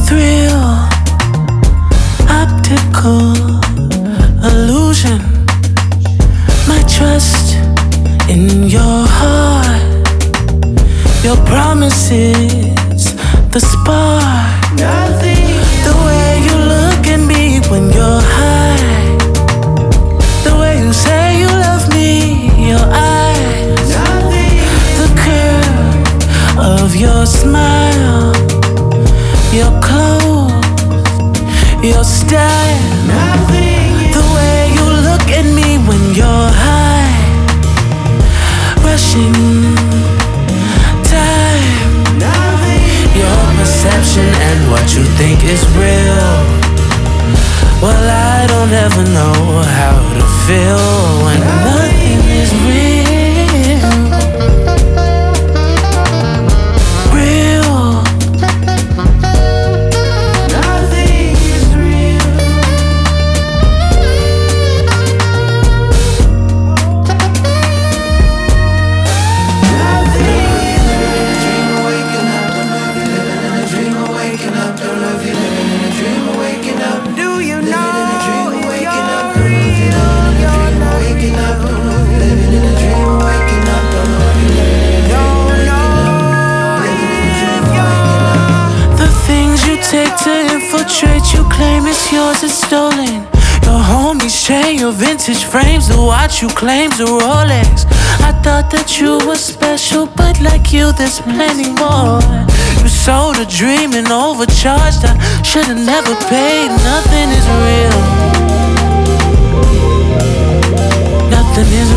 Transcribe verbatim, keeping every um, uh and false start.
thrill, optical illusion. My trust in your heart, your promises, the spark. Nothing. The way you look at me when you're high, the way you say you love me, your eyes. Nothing. The curve of your smile, your clothes, your style. Nothing. The way you look at me when you're high, rushing time. Nothing. Your perception and what you think is real. Well, I don't ever know how to feel when nothing is real. Take to infiltrate, you claim it's yours, it's stolen. Your homies chain, your vintage frames, the watch you claim's a Rolex. I thought that you were special, but like you, there's plenty more. You sold a dream and overcharged. I should've never paid. Nothing is real. Nothing is